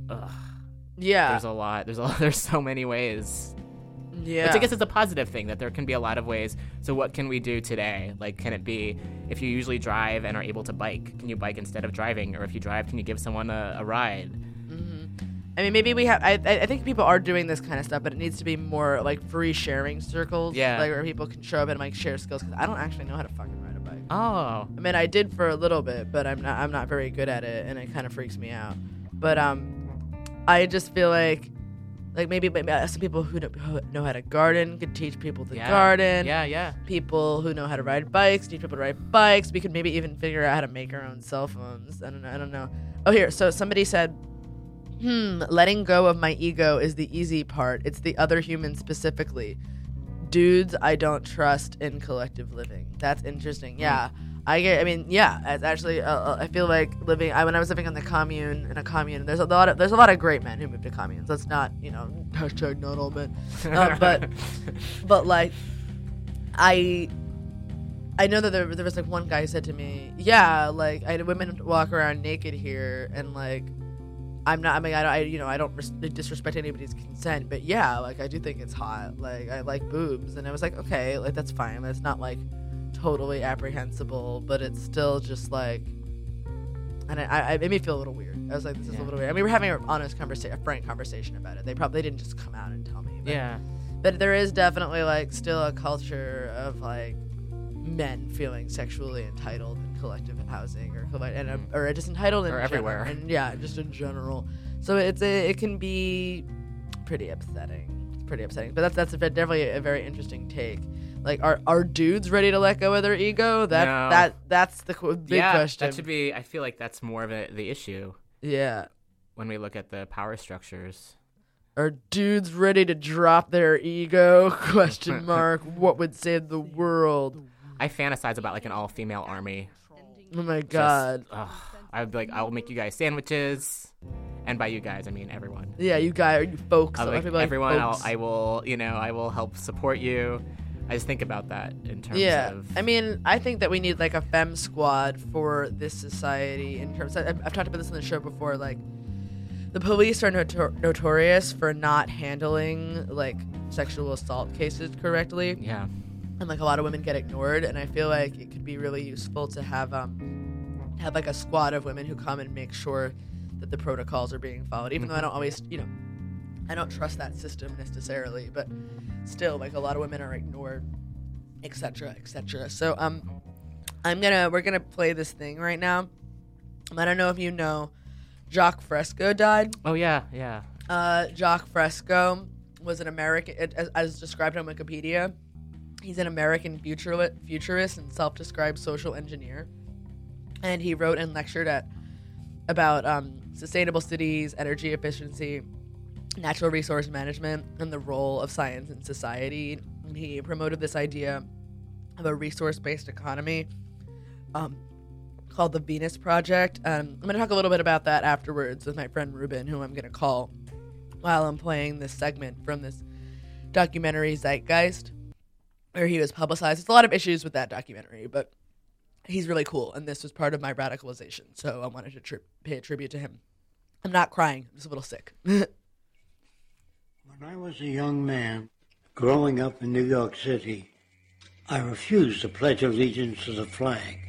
Yeah. there's so many ways. Yeah. Which I guess is a positive thing, that there can be a lot of ways. So what can we do today? Like, can it be, if you usually drive and are able to bike, can you bike instead of driving? Or if you drive, can you give someone a ride? I mean, maybe we have. I think people are doing this kind of stuff, but it needs to be more like free sharing circles. Yeah. Like where people can show up and like share skills. Because I don't actually know how to fucking ride a bike. Oh. I mean, I did for a little bit, but I'm not very good at it, and it kind of freaks me out. But I just feel like maybe some people who know how to garden could teach people to garden. Yeah. People who know how to ride bikes teach people to ride bikes. We could maybe even figure out how to make our own cell phones. I don't know. Oh, here. So somebody said, letting go of my ego is the easy part. It's the other humans specifically. Dudes I don't trust in collective living. That's interesting. Yeah. It's actually, I feel like when I was living in a commune, there's a lot of great men who moved to communes. Let's not, hashtag not all men. But like, I know that there was like one guy who said to me, yeah, like women walk around naked here, and like, I don't disrespect anybody's consent, but yeah, like I do think it's hot. Like I like boobs, and I was like, okay, like that's fine. That's not like totally apprehensible, but it's still just like, and it made me feel a little weird. I was like, this is a little weird. I mean, we were having an honest conversation, a frank conversation about it. They didn't just come out and tell me. But there is definitely like still a culture of like men feeling sexually entitled in collective housing or just entitled in everywhere. And yeah, just in general. So it can be pretty upsetting. It's pretty upsetting. But that's definitely a very interesting take. Like, are dudes ready to let go of their ego? That's the big question. That should be. I feel like that's more of the issue. Yeah. When we look at the power structures. Are dudes ready to drop their ego? Question mark. What would save the world? I fantasize about like an all-female army. Oh my god. I'd be like, I will make you guys sandwiches. And by you guys, I mean everyone. Yeah, you guys, you folks. Like, everyone, folks. I will help support you. I just think about that in terms of... I mean, I think that we need like a femme squad for this society in terms of, I've talked about this on the show before, like the police are notorious for not handling like sexual assault cases correctly. Yeah. And like a lot of women get ignored, and I feel like it could be really useful to have like a squad of women who come and make sure that the protocols are being followed, even though I don't always, I don't trust that system necessarily, but still, like a lot of women are ignored, etc., etc. So we're gonna play this thing right now. I don't know if you know, Jacques Fresco died. Oh yeah. Jacques Fresco was an American, as described on Wikipedia. He's an American futurist and self-described social engineer, and he wrote and lectured about sustainable cities, energy efficiency, natural resource management, and the role of science in society. And he promoted this idea of a resource-based economy called the Venus Project. I'm going to talk a little bit about that afterwards with my friend Ruben, who I'm going to call while I'm playing this segment from this documentary Zeitgeist, where he was publicized. There's a lot of issues with that documentary, but he's really cool, and this was part of my radicalization, so I wanted to pay a tribute to him. I'm not crying. I'm just a little sick. When I was a young man growing up in New York City, I refused to pledge allegiance to the flag.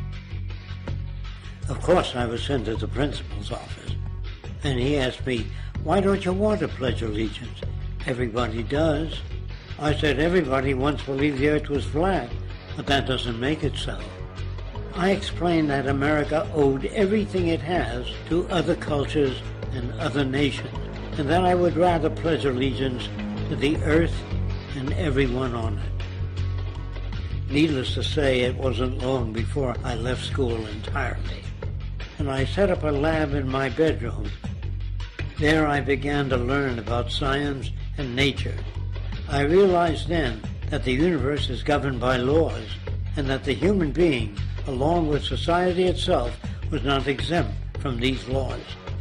Of course, I was sent to the principal's office, and he asked me, "Why don't you want to pledge allegiance? Everybody does." I said, "Everybody once believed the earth was flat, but that doesn't make it so." I explained that America owed everything it has to other cultures and other nations. and that I would rather pledge allegiance to the earth and everyone on it. Needless to say, it wasn't long before I left school entirely, and I set up a lab in my bedroom. There I began to learn about science and nature. I realized then that the universe is governed by laws, and that the human being, along with society itself, was not exempt from these laws.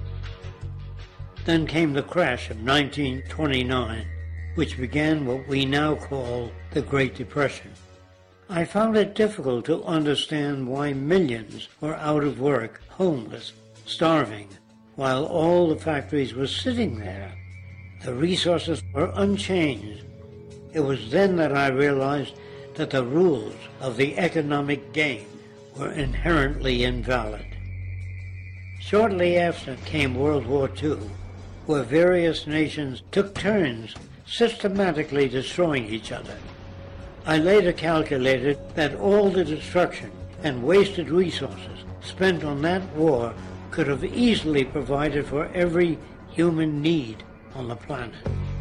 Then came the crash of 1929, which began what we now call the Great Depression. I found it difficult to understand why millions were out of work, homeless, starving, while all the factories were sitting there. The resources were unchanged. It was then that I realized that the rules of the economic game were inherently invalid. Shortly after came World War II, where various nations took turns systematically destroying each other. I later calculated that all the destruction and wasted resources spent on that war could have easily provided for every human need on the planet.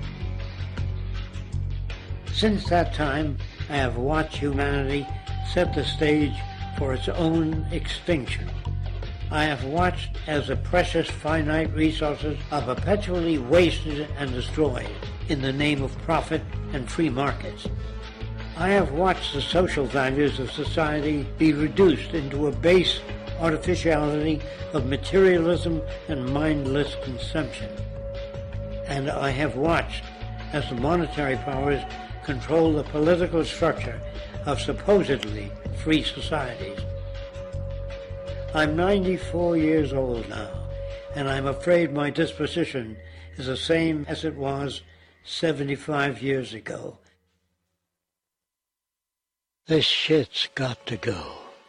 Since that time, I have watched humanity set the stage for its own extinction. I have watched as the precious finite resources are perpetually wasted and destroyed in the name of profit and free markets. I have watched the social values of society be reduced into a base artificiality of materialism and mindless consumption. And I have watched as the monetary powers control the political structure of supposedly free societies. I'm 94 years old now, and I'm afraid my disposition is the same as it was 75 years ago. This shit's got to go.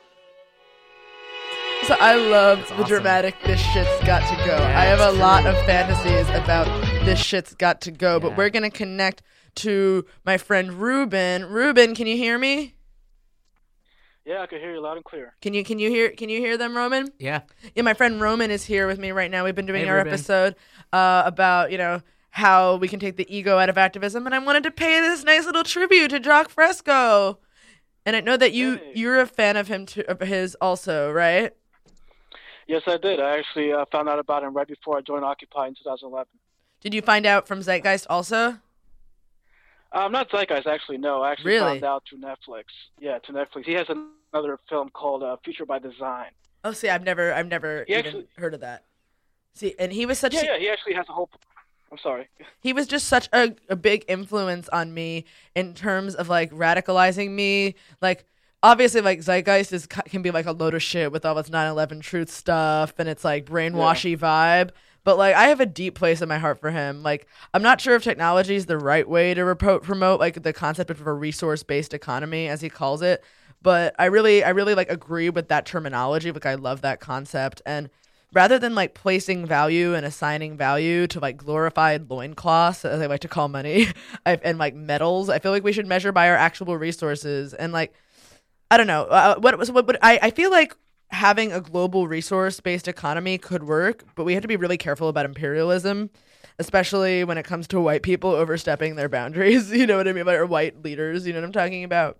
So I love the awesome. dramatic "this shit's got to go." Yeah, I have a it's lot true. of fantasies about "this shit's got to go," but Yeah. we're gonna connect to my friend Ruben. Ruben, can you hear me? Yeah, I can hear you loud and clear. Can you hear them, Roman? Yeah. Yeah, my friend Roman is here with me right now. We've been doing Hey, our Ruben. episode about how we can take the ego out of activism, and I wanted to pay this nice little tribute to Jock Fresco. And I know that Hey. you're a fan of him too, of his also, right? Yes, I did. I actually found out about him right before I joined Occupy in 2011. Did you find out from Zeitgeist also? Not Zeitgeist, actually, no. I actually Really? found out through Netflix. Yeah, to Netflix. He has another film called Future by Design. Oh, see, I've never He even actually- heard of that. See, and he was such Yeah, he actually has a whole... I'm sorry. he was just such a big influence on me in terms of like radicalizing me. Like obviously like Zeitgeist can be like a load of shit with all its 9/11 truth stuff and it's like brainwashy vibe. But like I have a deep place in my heart for him. Like I'm not sure if technology is the right way to promote like the concept of a resource-based economy as he calls it. But I really like agree with that terminology. Like I love that concept. And rather than like placing value and assigning value to like glorified loincloths, as I like to call money, and like metals, I feel like we should measure by our actual resources. And like, I don't know, I feel like having a global resource-based economy could work, but we have to be really careful about imperialism, especially when it comes to white people overstepping their boundaries. You know what I mean? Or white leaders, you know what I'm talking about?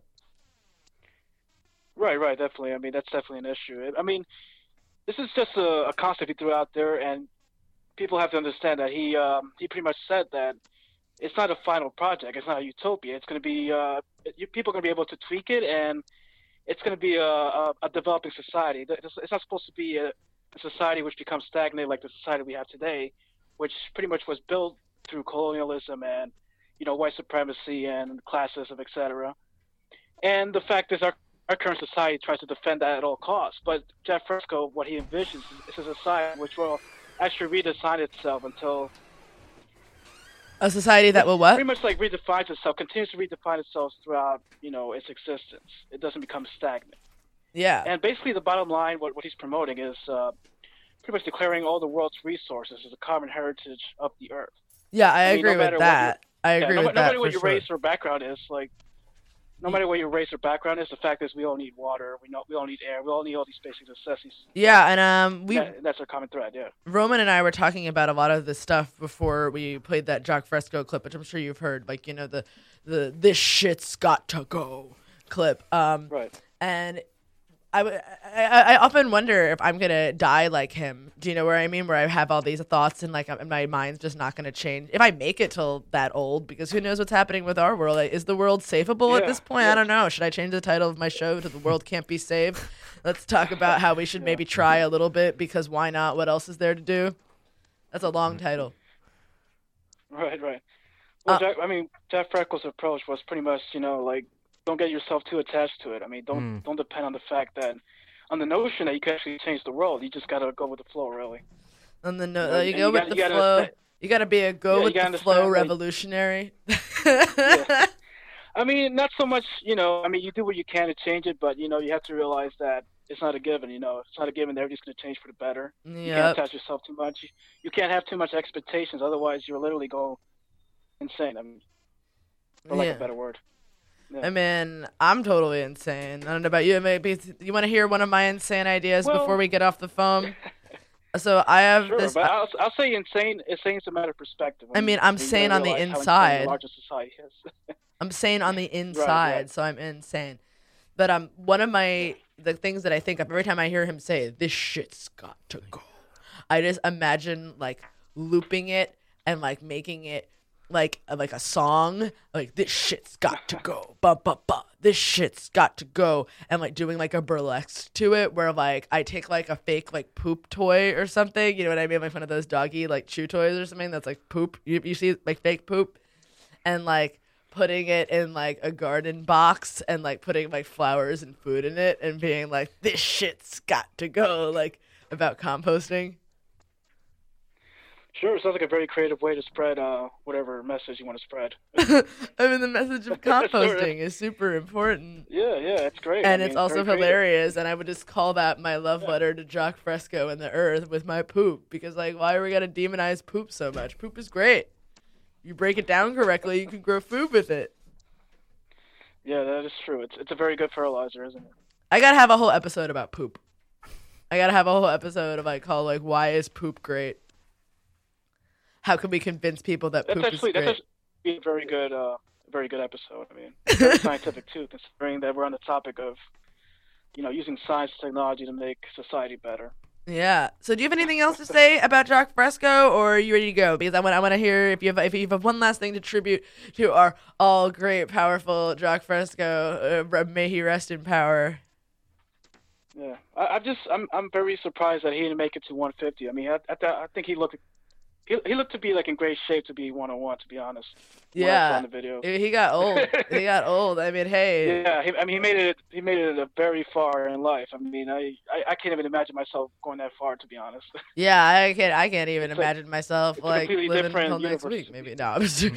Right, definitely. I mean, that's definitely an issue. I mean, this is just a concept he threw out there, and people have to understand that he pretty much said that it's not a final project. It's not a utopia. It's going to be people are going to be able to tweak it, and it's going to be a developing society. It's not supposed to be a society which becomes stagnant like the society we have today, which pretty much was built through colonialism and white supremacy and classism, etc. And the fact is, our current society tries to defend that at all costs. But Jack Fresco, what he envisions is a society which will actually redesign itself until A society that will what? pretty much like redefines itself, continues to redefine itself throughout its existence. It doesn't become stagnant. Yeah. And basically, the bottom line, what he's promoting is pretty much declaring all the world's resources as a common heritage of the earth. Yeah, I mean, agree no matter with what that. I agree no with matter that what for your sure. race or background is, like no matter what your race or background is, the fact is we all need water. We all need air. We all need all these basic necessities. Yeah, and That's our common thread. Yeah. Roman and I were talking about a lot of this stuff before we played that Jacques Fresco clip, which I'm sure you've heard, like, you know, the this shit's got to go clip. Right. And I often wonder if I'm gonna die like him. Do you know where I mean? Where I have all these thoughts and like my mind's just not gonna change if I make it till that old. Because who knows what's happening with our world? Like, is the world savable at this point? I don't know. Should I change the title of my show to "The World Can't Be Saved"? Let's talk about how we should maybe try a little bit, because why not? What else is there to do? That's a long title. Right. Well, Jeff Freckles' approach was pretty much, you know, like, don't get yourself too attached to it. I mean, don't depend on the fact that, on the notion that you can actually change the world. You just gotta go with the flow, really. On the you go with the flow. You gotta be a go with the flow revolutionary. Yeah. I mean, not so much. You know, I mean, you do what you can to change it, but you know, you have to realize that it's not a given. You know, it's not a given that everything's gonna change for the better. You can't attach yourself too much. You can't have too much expectations, otherwise you'll literally go insane. I mean, for lack of a better word. Yeah. I mean, I'm totally insane. I don't know about you. Maybe you want to hear one of my insane ideas before we get off the phone? So I have this. But I'll say insane. Insane's a matter of perspective. I mean, I'm sane on the inside. I'm sane on the inside, right. So I'm insane. But one of the things that I think of every time I hear him say, "This shit's got to go," I just imagine like looping it and like making it like a song, like "This shit's got to go," this shit's got to go, and like doing like a burlesque to it, where like I take like a fake like poop toy or something, you know what I mean, like one of those doggy like chew toys or something that's like poop. You see like fake poop, and like putting it in like a garden box and like putting like flowers and food in it and being like, "This shit's got to go," like about composting. Sure, it sounds like a very creative way to spread whatever message you want to spread. I mean, the message of composting is super important. Yeah, it's great. And it's also hilarious, and I would just call that my love letter to Jacques Fresco and the earth with my poop, because, like, why are we going to demonize poop so much? Poop is great. You break it down correctly, you can grow food with it. Yeah, that is true. It's a very good fertilizer, isn't it? I got to have a whole episode about poop. I got to have a whole episode of, like, called, like, why is poop great? How can we convince people that poop is great? That's actually a very good episode. I mean, very scientific too, considering that we're on the topic of, you know, using science and technology to make society better. Yeah. So, do you have anything else to say about Jacques Fresco, or are you ready to go? Because I want to hear if you have one last thing to tribute to our all great, powerful Jacques Fresco. May he rest in power. Yeah, I'm very surprised that he didn't make it to 150. I mean, I think he looked to be like in great shape to be 101, to be honest. Yeah, on the video. He got old. I mean, hey. Yeah, he made it very far in life. I mean, I can't even imagine myself going that far, to be honest. Yeah, I can't even imagine myself like living until next week. Maybe no.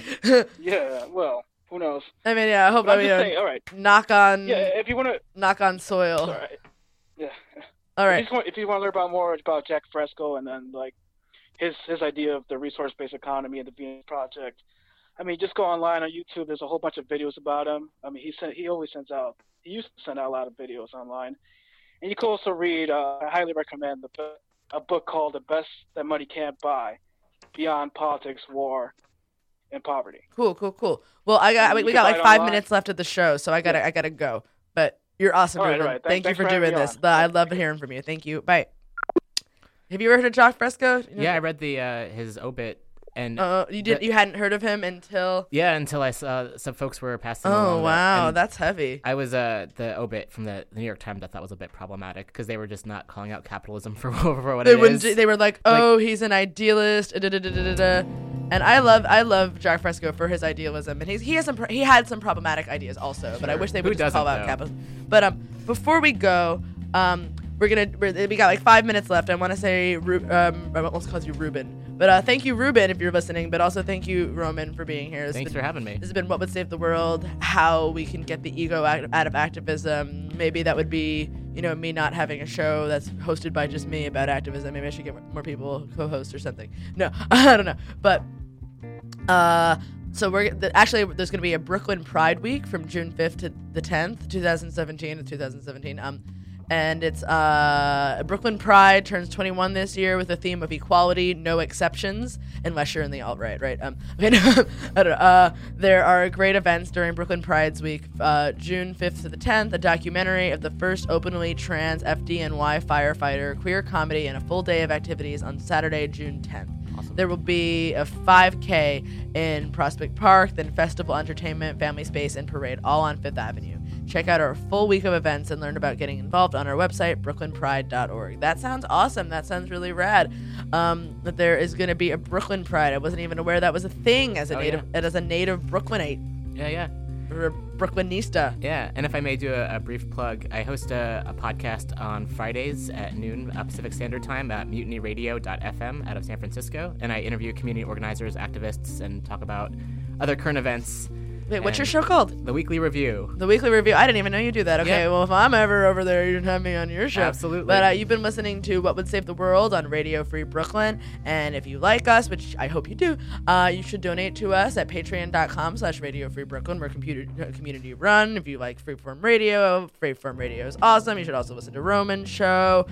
Yeah, well, who knows? I mean, yeah, I hope. All right. Knock on. Yeah, if you want to knock on soil. All right. Yeah. All right. If you want to learn about more about Jacques Fresco and then like his idea of the resource-based economy and the Venus Project, I mean, just go online on YouTube. There's a whole bunch of videos about him. I mean, he used to send out a lot of videos online. And you can also read, I highly recommend a book called The Best That Money Can't Buy, Beyond Politics, War, and Poverty. Cool. Well, we got like 5 minutes left of the show, so I gotta go. But you're awesome, Ruben. All right. Thank you for doing this. I love hearing from you. Thank you. Bye. Have you ever heard of Jacques Fresco? Yeah, I read his obit, and you hadn't heard of him until I saw some folks were passing. Oh wow, that's heavy. I was the obit from the New York Times. I thought was a bit problematic because they were just not calling out capitalism for what it is. They were like, he's an idealist, and I love Jacques Fresco for his idealism, and he had some problematic ideas also, but I wish they would just call out capitalism. But before we go, we got like 5 minutes left. I want to say, I almost called you Ruben. But thank you, Ruben, if you're listening. But also thank you, Roman, for being here. Thanks for having me. This has been What Would Save the World, how we can get the ego out of activism. Maybe that would be, me not having a show that's hosted by just me about activism. Maybe I should get more people co-host or something. No, I don't know. But So actually there's going to be a Brooklyn Pride Week from June 5th to the 10th, 2017. And it's Brooklyn Pride turns 21 this year with the theme of equality, no exceptions, unless you're in the alt-right, right? I don't know. There are great events during Brooklyn Pride's week. June 5th to the 10th, a documentary of the first openly trans FDNY firefighter, queer comedy, and a full day of activities on Saturday, June 10th. Awesome. There will be a 5K in Prospect Park, then festival, entertainment, family space, and parade, all on 5th Avenue. Check out our full week of events and learn about getting involved on our website, brooklynpride.org. That sounds awesome. That sounds really rad. That there is going to be a Brooklyn Pride. I wasn't even aware that was a thing as a native Brooklynite. Yeah. Or a Brooklynista. Yeah, and if I may do a brief plug, I host a podcast on Fridays at noon Pacific Standard Time at mutinyradio.fm out of San Francisco, and I interview community organizers, activists, and talk about other current events. Wait, what's your show called? The Weekly Review. The Weekly Review. I didn't even know you do that. Okay, well, if I'm ever over there, you can have me on your show. Absolutely. But you've been listening to What Would Save the World on Radio Free Brooklyn. And if you like us, which I hope you do, you should donate to us at patreon.com/Radio Free Brooklyn. We're community run. If you like freeform radio is awesome. You should also listen to Roman's show.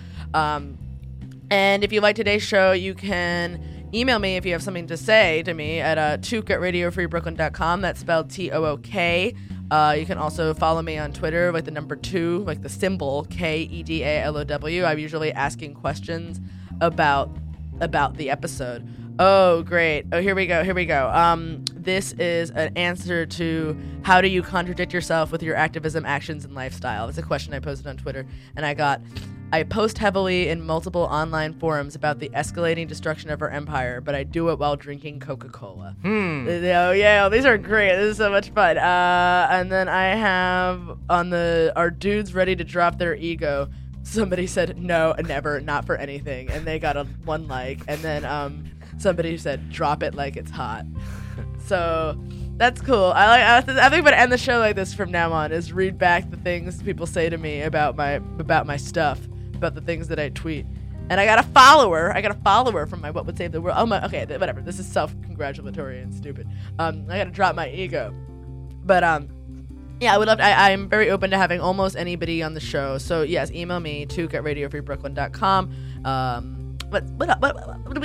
And if you like today's show, you can email me if you have something to say to me at took@radiofreebrooklyn.com. That's spelled TOOK. You can also follow me on Twitter, like the number 2, like the symbol KEDALOW. I'm usually asking questions about the episode. Oh, great. Oh, here we go. This is an answer to how do you contradict yourself with your activism, actions, and lifestyle. It's a question I posted on Twitter, and I post heavily in multiple online forums about the escalating destruction of our empire, but I do it while drinking Coca-Cola. Oh, yeah, these are great. This is so much fun. And then I have on Are Dudes Ready to Drop Their Ego? Somebody said, no, never, not for anything. And they got 1 like. And then somebody said, drop it like it's hot. So that's cool. I think I'm gonna end the show like this from now on, is read back the things people say to me about my stuff, about the things that I tweet. And I got a follower from my What Would Save the World. Okay, whatever. This is self-congratulatory and stupid. I gotta drop my ego. But yeah, I would love to, I'm very open to having almost anybody on the show. So yes, email me took@radiofreebrooklyn.com. What do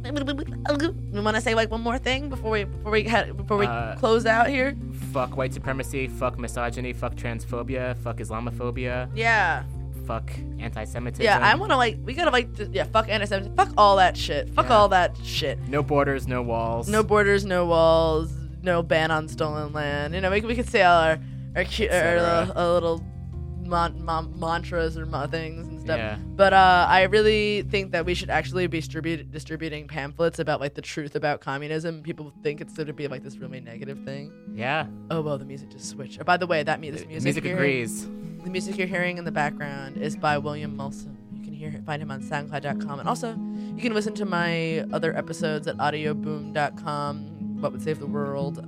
we want to say like one more thing before we close out here? Fuck white supremacy, fuck misogyny, fuck transphobia, fuck Islamophobia. Yeah. Fuck anti-Semitism. Yeah, we gotta fuck anti-Semitism. Fuck all that shit. Fuck all that shit. No borders, no walls. No borders, no walls. No ban on stolen land. You know, we could say all our cute, our little mantras or things and stuff. Yeah. But I really think that we should actually be distributing pamphlets about like the truth about communism. People think it's going to be like this really negative thing. Yeah. Oh well, the music just switched. Oh, by the way, this music agrees. The music you're hearing in the background is by William Mulsom. You can find him on SoundCloud.com, and also you can listen to my other episodes at audioboom.com. What Would Save the World.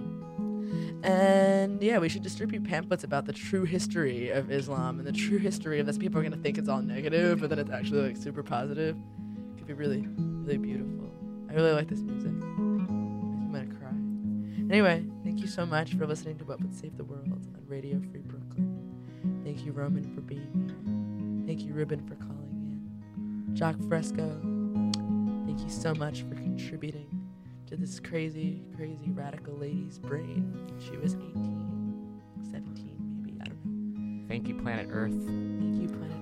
And yeah, we should distribute pamphlets about the true history of Islam and the true history of this. People are gonna think it's all negative, but then it's actually like super positive. It could be really, really beautiful. I really like this music. I'm gonna cry. Anyway, thank you so much for listening to What Would Save the World on Radio Free Brooklyn. Thank you, Roman, for being here. Thank you, Ruben, for calling in. Jock Fresco, thank you so much for contributing to this crazy, crazy radical lady's brain. She was 18, 17 maybe, I don't know. Thank you, Planet Earth. Thank you, Planet